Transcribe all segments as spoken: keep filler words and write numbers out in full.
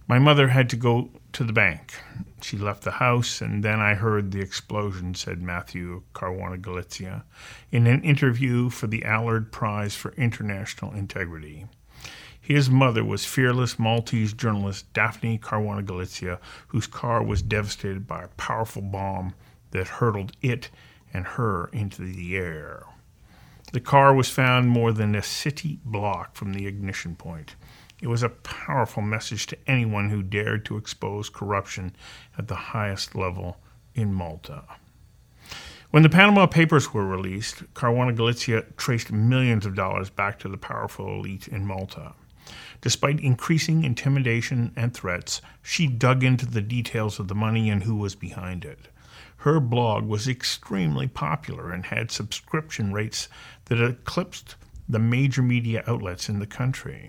My mother had to go to the bank. She left the house, and then I heard the explosion, said Matthew Caruana Galizia in an interview for the Allard Prize for International Integrity. His mother was fearless Maltese journalist Daphne Caruana Galizia, whose car was devastated by a powerful bomb that hurtled it and her into the air. The car was found more than a city block from the ignition point. It was a powerful message to anyone who dared to expose corruption at the highest level in Malta. When the Panama Papers were released, Caruana Galizia traced millions of dollars back to the powerful elite in Malta. Despite increasing intimidation and threats, she dug into the details of the money and who was behind it. Her blog was extremely popular and had subscription rates that eclipsed the major media outlets in the country.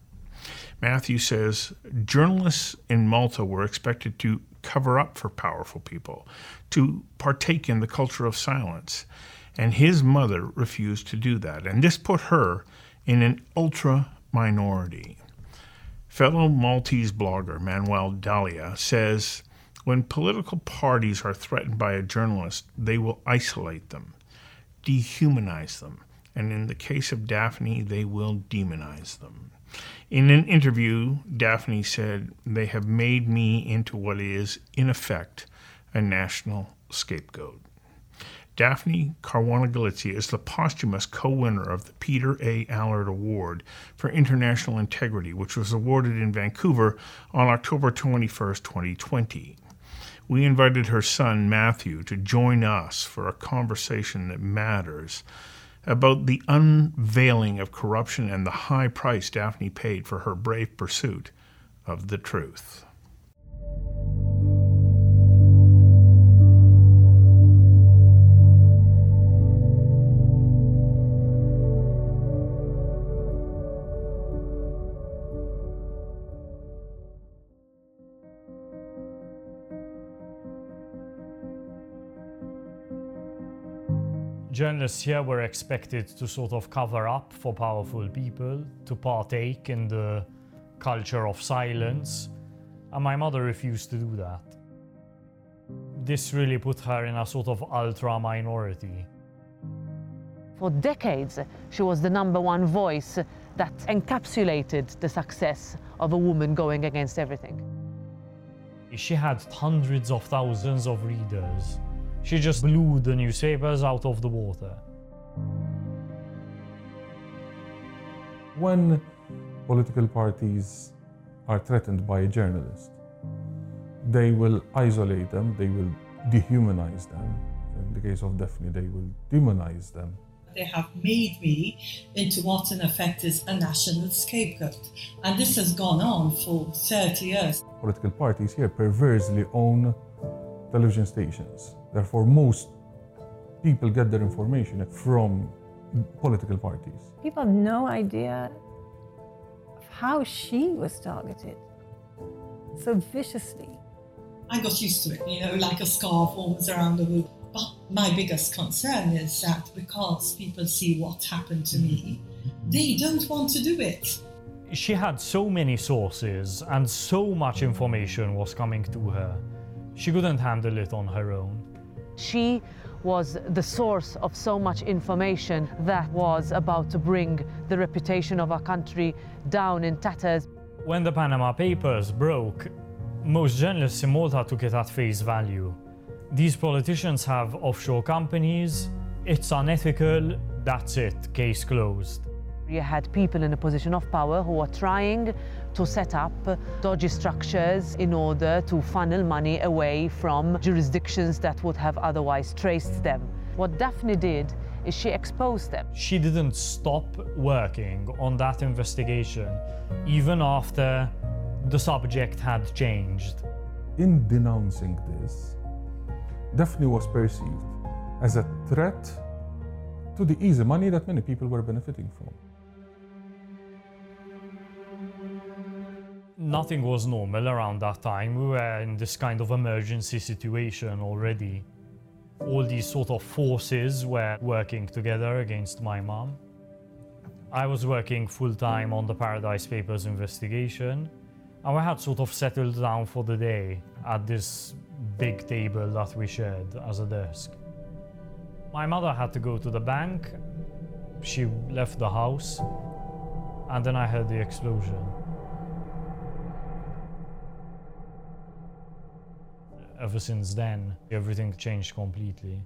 Matthew says journalists in Malta were expected to cover up for powerful people, to partake in the culture of silence, and his mother refused to do that, and this put her in an ultra-minority. Fellow Maltese blogger Manuel Dalia says, when political parties are threatened by a journalist, they will isolate them, dehumanize them, and in the case of Daphne, they will demonize them. In an interview, Daphne said, they have made me into what is, in effect, a national scapegoat. Daphne Caruana Galizia is the posthumous co-winner of the Peter A. Allard Award for International Integrity, which was awarded in Vancouver on October twenty-first, twenty twenty. We invited her son, Matthew, to join us for a conversation that matters about the unveiling of corruption and the high price Daphne paid for her brave pursuit of the truth. Journalists here were expected to sort of cover up for powerful people, to partake in the culture of silence, and my mother refused to do that. This really put her in a sort of ultra-minority. For decades, she was the number one voice that encapsulated the success of a woman going against everything. She had hundreds of thousands of readers. She just blew the newspapers out of the water. When political parties are threatened by a journalist, they will isolate them, they will dehumanize them. In the case of Daphne, they will demonize them. They have made me into what in effect is a national scapegoat. And this has gone on for thirty years. Political parties here perversely own television stations. Therefore, most people get their information from political parties. People have no idea of how she was targeted so viciously. I got used to it, you know, like a scarf almost around the room. But my biggest concern is that because people see what happened to me, they don't want to do it. She had so many sources and so much information was coming to her. She couldn't handle it on her own. She was the source of so much information that was about to bring the reputation of our country down in tatters. When the Panama Papers broke, most journalists in Malta took it at face value. These politicians have offshore companies, it's unethical, that's it, case closed. You had people in a position of power who were trying to set up dodgy structures in order to funnel money away from jurisdictions that would have otherwise traced them. What Daphne did is she exposed them. She didn't stop working on that investigation, even after the subject had changed. In denouncing this, Daphne was perceived as a threat to the easy money that many people were benefiting from. Nothing was normal around that time. We were in this kind of emergency situation already. All these sort of forces were working together against my mom. I was working full-time on the Paradise Papers investigation, And we had sort of settled down for the day at this big table that we shared as a desk. My mother had to go to the bank. She left the house, and then I heard the explosion. Ever since then, everything changed completely.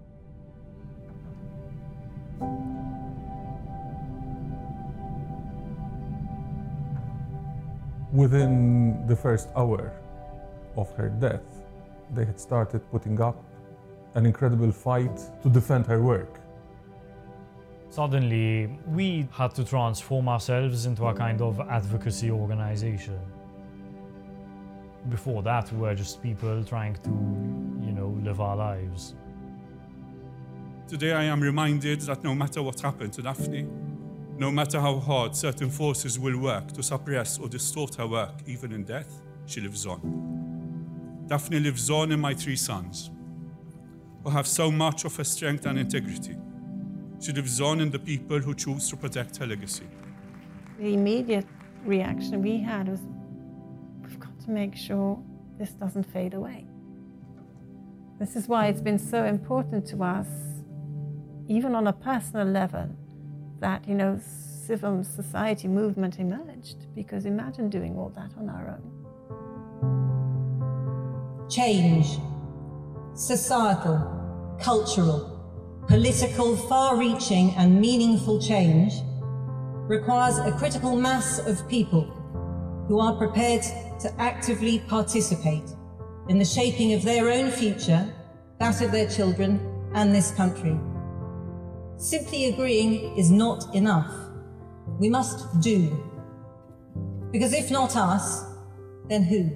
Within the first hour of her death, they had started putting up an incredible fight to defend her work. Suddenly, we had to transform ourselves into a kind of advocacy organization. Before that, we were just people trying to, you know, live our lives. Today I am reminded that no matter what happened to Daphne, no matter how hard certain forces will work to suppress or distort her work, even in death, she lives on. Daphne lives on in my three sons, who have so much of her strength and integrity. She lives on in the people who choose to protect her legacy. The immediate reaction we had was, we've got to make sure this doesn't fade away. This is why it's been so important to us, even on a personal level, that, you know, civil society movement emerged, because imagine doing all that on our own. Change, societal, cultural, political, far-reaching and meaningful change requires a critical mass of people who are prepared to actively participate in the shaping of their own future, that of their children and this country. Simply agreeing is not enough. We must do. Because if not us, then who?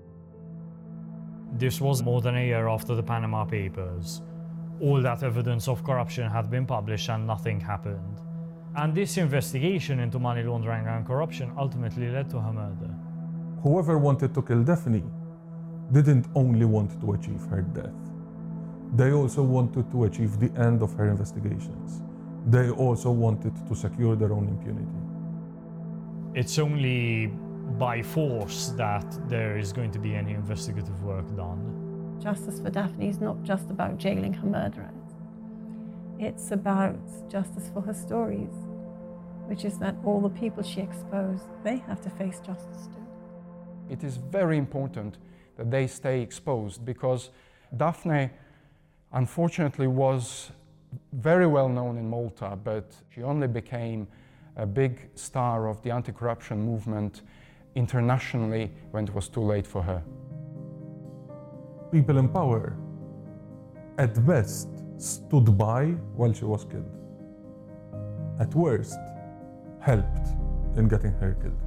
This was more than a year after the Panama Papers. All that evidence of corruption had been published and nothing happened. And this investigation into money laundering and corruption ultimately led to her murder. Whoever wanted to kill Daphne didn't only want to achieve her death. They also wanted to achieve the end of her investigations. They also wanted to secure their own impunity. It's only by force that there is going to be any investigative work done. Justice for Daphne is not just about jailing her murderers. It's about justice for her stories, which is that all the people she exposed, they have to face justice too. It is very important that they stay exposed, because Daphne, unfortunately, was very well known in Malta, but she only became a big star of the anti-corruption movement internationally when it was too late for her. People in power, at best, stood by while she was killed. At worst, helped in getting her killed.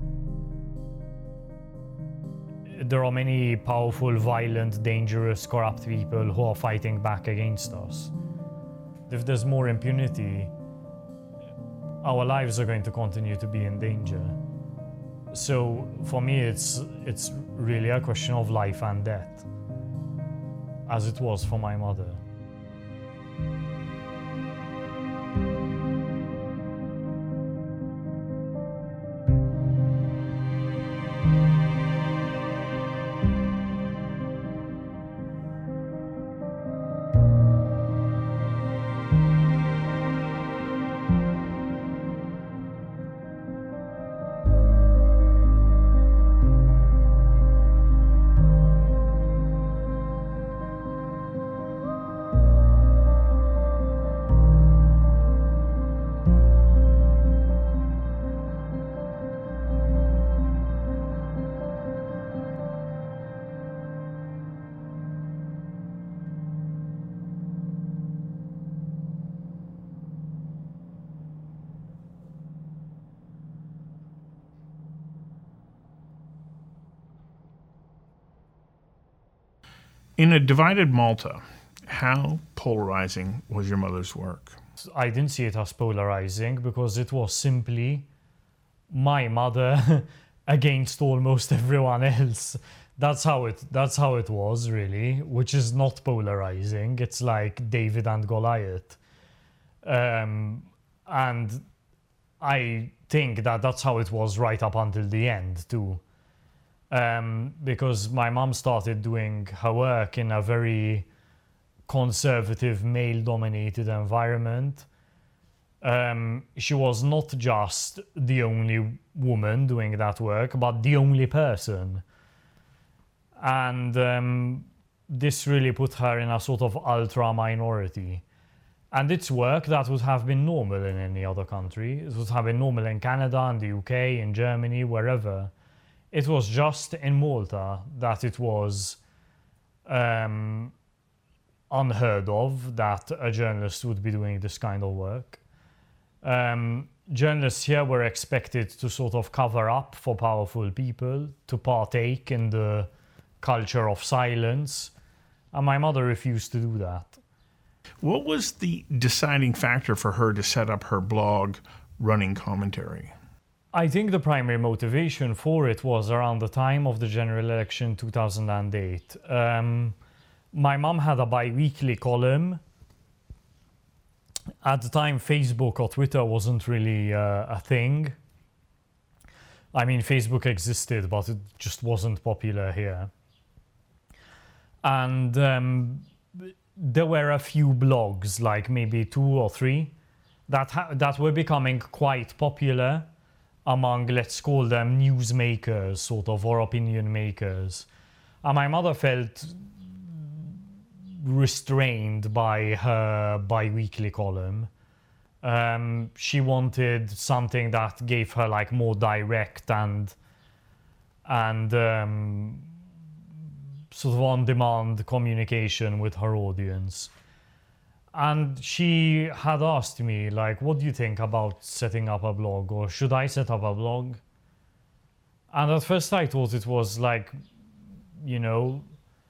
There are many powerful, violent, dangerous, corrupt people who are fighting back against us. If there's more impunity, our lives are going to continue to be in danger. So for me, it's, it's really a question of life and death, as it was for my mother. In a divided Malta, how polarizing was your mother's work? I didn't see it as polarizing because it was simply my mother against almost everyone else. That's how it that's how it was, really, which is not polarizing. It's like David and Goliath. Um, and I think that that's how it was right up until the end, too. um, because my mom started doing her work in a very conservative, male-dominated environment. Um, she was not just the only woman doing that work, but the only person. And um, this really put her in a sort of ultra-minority. And it's work that would have been normal in any other country. It would have been normal in Canada, in the U K, in Germany, wherever. It was just in Malta that it was um, unheard of that a journalist would be doing this kind of work. Um, journalists here were expected to sort of cover up for powerful people, to partake in the culture of silence, and my mother refused to do that. What was the deciding factor for her to set up her blog, Running Commentary? I think the primary motivation for it was around the time of the general election two thousand eight. Um, my mom had a bi-weekly column. At the time, Facebook or Twitter wasn't really uh, a thing. I mean, Facebook existed, but it just wasn't popular here. And um, there were a few blogs, like maybe two or three, that ha- that were becoming quite popular among, let's call them, newsmakers, sort of, or opinion makers. And my mother felt restrained by her bi-weekly column. Um, she wanted something that gave her like more direct and and um, sort of on-demand communication with her audience. And she had asked me, like, what do you think about setting up a blog, or should I set up a blog? And at first I thought it was like, you know,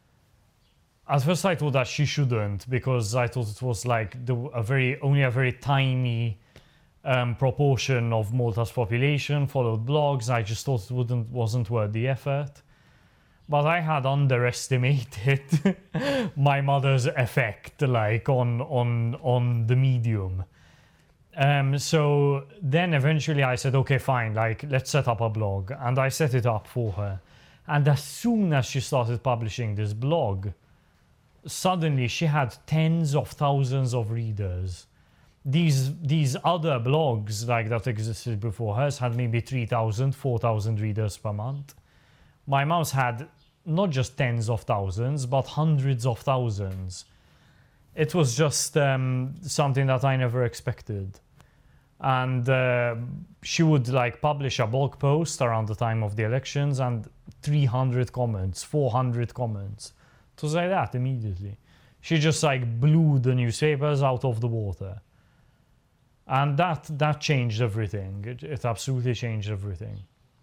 at first I thought that she shouldn't, because I thought it was like the, a very only a very tiny um, proportion of Malta's population followed blogs. I just thought it wouldn't wasn't worth the effort. But I had underestimated my mother's effect, like on on on the medium. Um, so then eventually I said, okay, fine, like let's set up a blog, and I set it up for her. And as soon as she started publishing this blog, suddenly she had tens of thousands of readers. These these other blogs like that existed before hers had maybe three thousand, four thousand readers per month. My mom's had not just tens of thousands, but hundreds of thousands. It was just um, something that I never expected. And uh, she would like publish a blog post around the time of the elections, and three hundred comments, four hundred comments. It was like that immediately. She just like blew the newspapers out of the water. And that that changed everything. It, it absolutely changed everything.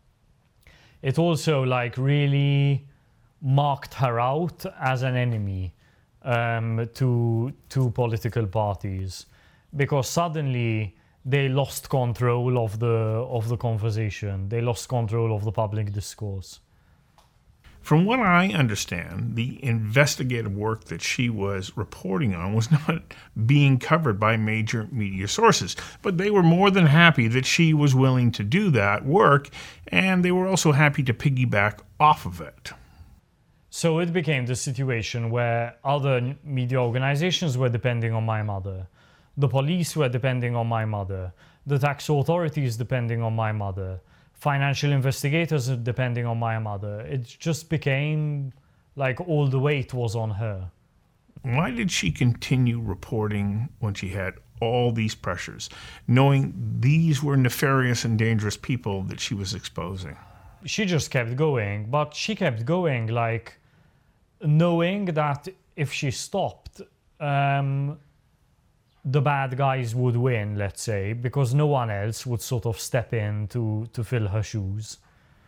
It also like really marked her out as an enemy um, to to political parties, because suddenly they lost control of the of the conversation. They lost control of the public discourse. From what I understand, the investigative work that she was reporting on was not being covered by major media sources, but they were more than happy that she was willing to do that work, and they were also happy to piggyback off of it. So it became the situation where other media organizations were depending on my mother. The police were depending on my mother. The tax authorities depending on my mother. Financial investigators depending on my mother. It just became like all the weight was on her. Why did she continue reporting when she had all these pressures, knowing these were nefarious and dangerous people that she was exposing? She just kept going, but she kept going like knowing that if she stopped, um, the bad guys would win, let's say, because no one else would sort of step in to, to fill her shoes.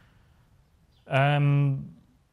Um,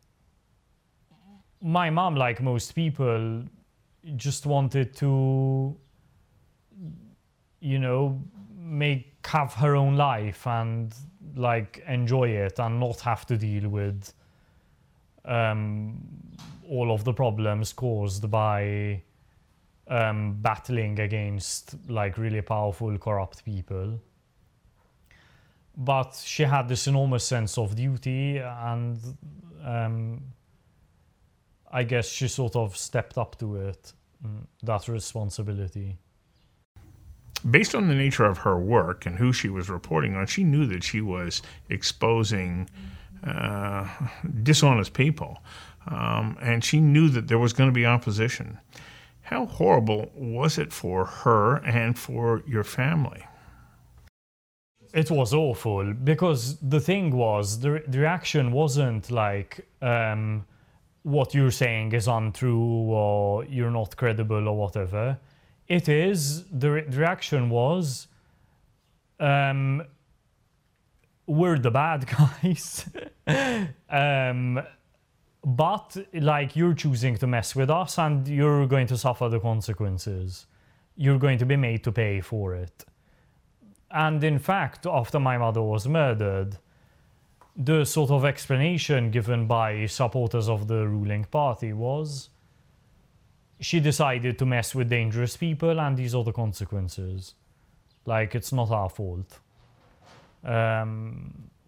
my mom, like most people, just wanted to, you know, make have her own life and like enjoy it and not have to deal with um, all of the problems caused by Um, battling against like really powerful, corrupt people. but she had this enormous sense of duty, and um, I guess she sort of stepped up to it, that responsibility. Based on the nature of her work and who she was reporting on, she knew that she was exposing uh, dishonest people, um, and she knew that there was going to be opposition. How horrible was it for her and for your family? It was awful, because the thing was, the, the reaction wasn't like, um, what you're saying is untrue or you're not credible or whatever. It is, the, re- the reaction was, um, we're the bad guys. um, but, like, you're choosing to mess with us and you're going to suffer the consequences. You're going to be made to pay for it. And in fact, after my mother was murdered, the sort of explanation given by supporters of the ruling party was she decided to mess with dangerous people and these are the consequences. Like, it's not our fault. Um,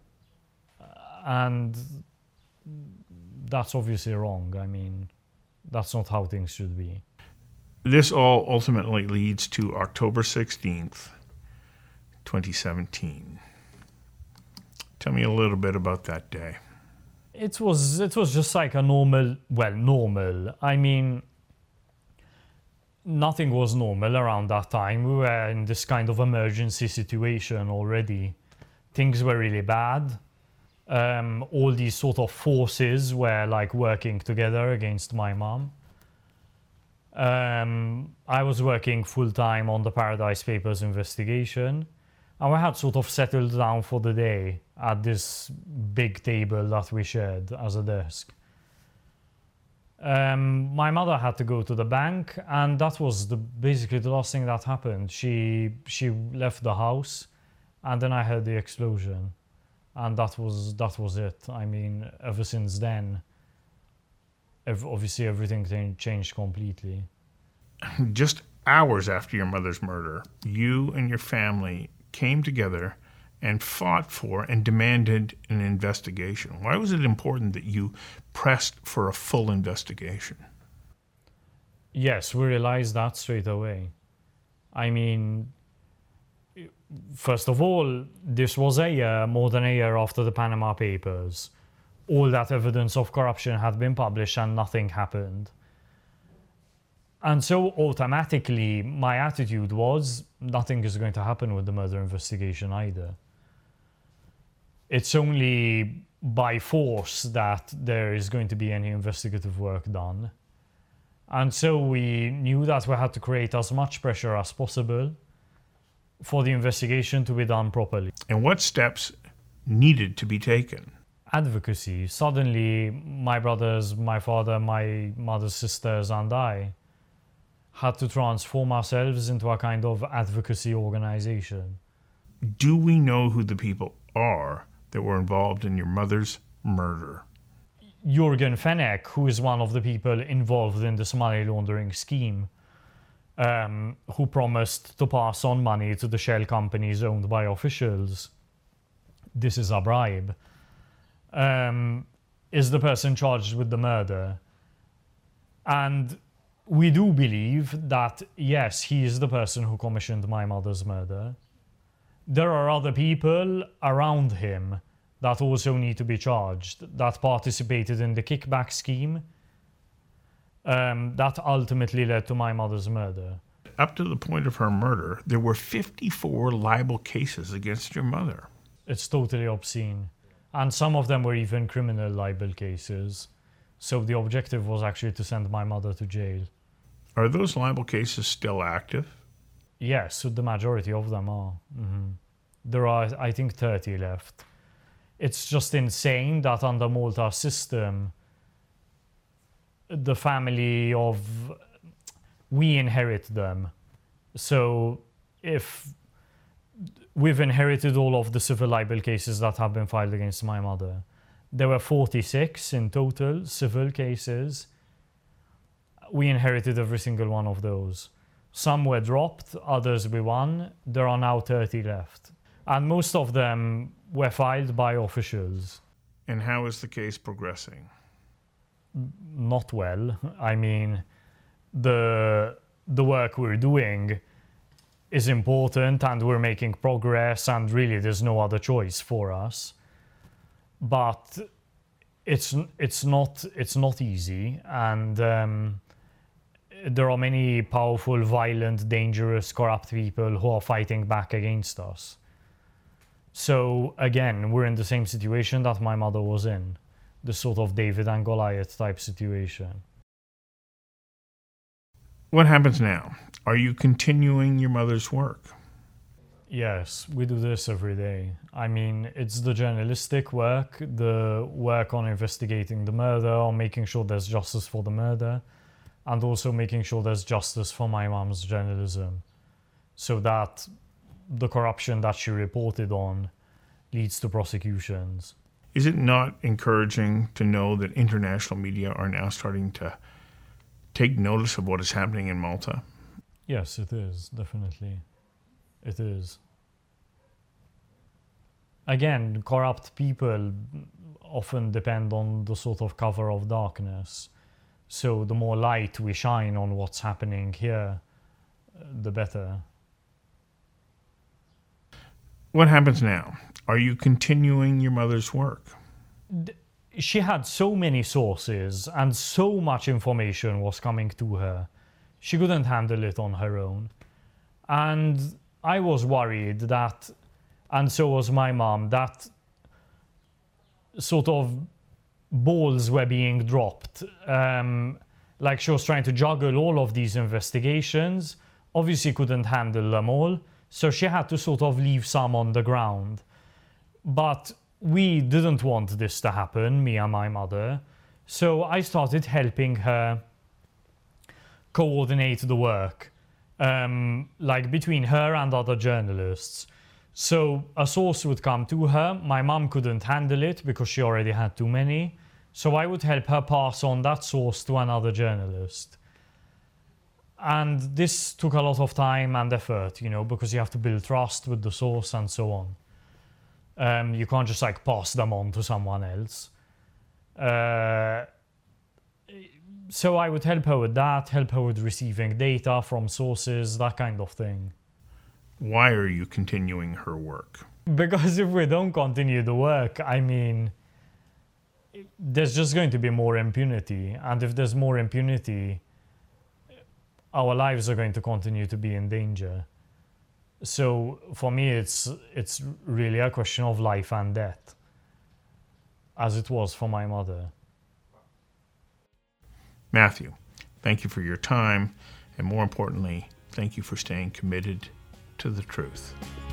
and that's obviously wrong. I mean, that's not how things should be. This all ultimately leads to October sixteenth, twenty seventeen. Tell me a little bit about that day. It was it was just like a normal, well, normal. I mean, nothing was normal around that time. We were in this kind of emergency situation already. Things were really bad. Um, all these sort of forces were like working together against my mom. Um, I was working full-time on the Paradise Papers investigation. And we had sort of settled down for the day at this big table that we shared as a desk. Um, my mother had to go to the bank, and that was the, basically the last thing that happened. She she left the house, and then I heard the explosion, and that was that was it. I mean, ever since then, ev- obviously everything changed completely. Just hours after your mother's murder, you and your family came together and fought for and demanded an investigation. Why was it important that you pressed for a full investigation? Yes, we realized that straight away. I mean, first of all, this was a year, more than a year after the Panama Papers. All that evidence of corruption had been published and nothing happened. And so automatically, my attitude was, nothing is going to happen with the murder investigation either. It's only by force that there is going to be any investigative work done. And so we knew that we had to create as much pressure as possible for the investigation to be done properly. And what steps needed to be taken? Advocacy. Suddenly, my brothers, my father, my mother's sisters, and I had to transform ourselves into a kind of advocacy organization. Do we know who the people are that were involved in your mother's murder? Jürgen Fenech, who is one of the people involved in this money laundering scheme, um, who promised to pass on money to the shell companies owned by officials. This is a bribe. Um, is the person charged with the murder. And we do believe that, yes, he is the person who commissioned my mother's murder. There are other people around him that also need to be charged, that participated in the kickback scheme um, that ultimately led to my mother's murder. Up to the point of her murder, there were fifty-four libel cases against your mother. It's totally obscene. And some of them were even criminal libel cases. So the objective was actually to send my mother to jail. Are those libel cases still active? Yes, the majority of them are. Mm-hmm. There are, I think, thirty left. It's just insane that under Malta's system, the family of... we inherit them. So if we've inherited all of the civil libel cases that have been filed against my mother, there were forty-six in total civil cases. We inherited every single one of those. Some were dropped, others we won. There are now thirty left. And most of them were filed by officials. And how is the case progressing? Not well. I mean, the the work we're doing is important and we're making progress, and really there's no other choice for us. But it's it's not it's not easy, and um, there are many powerful, violent, dangerous, corrupt people who are fighting back against us. So again, we're in the same situation that my mother was in, the sort of David and Goliath type situation. What happens now? Are you continuing your mother's work? Yes, we do this every day. I mean, it's the journalistic work, the work on investigating the murder, on making sure there's justice for the murder, and also making sure there's justice for my mom's journalism, so that the corruption that she reported on leads to prosecutions. Is it not encouraging to know that international media are now starting to take notice of what is happening in Malta? Yes, it is, definitely. It is. Again, corrupt people often depend on the sort of cover of darkness. So the more light we shine on what's happening here, the better. What happens now? Are you continuing your mother's work? She had so many sources and so much information was coming to her. She couldn't handle it on her own. And I was worried that, and so was my mom, that sort of balls were being dropped. Um, like she was trying to juggle all of these investigations, obviously couldn't handle them all, so she had to sort of leave some on the ground. But we didn't want this to happen, me and my mother, so I started helping her coordinate the work, um, like between her and other journalists. So a source would come to her, my mum couldn't handle it because she already had too many, so I would help her pass on that source to another journalist. And this took a lot of time and effort, you know, because you have to build trust with the source and so on. Um, you can't just like pass them on to someone else. Uh, so I would help her with that, help her with receiving data from sources, that kind of thing. Why are you continuing her work? Because if we don't continue the work, I mean, there's just going to be more impunity. And if there's more impunity, our lives are going to continue to be in danger. So for me, it's it's really a question of life and death, as it was for my mother. Matthew, thank you for your time, and more importantly, thank you for staying committed to the truth.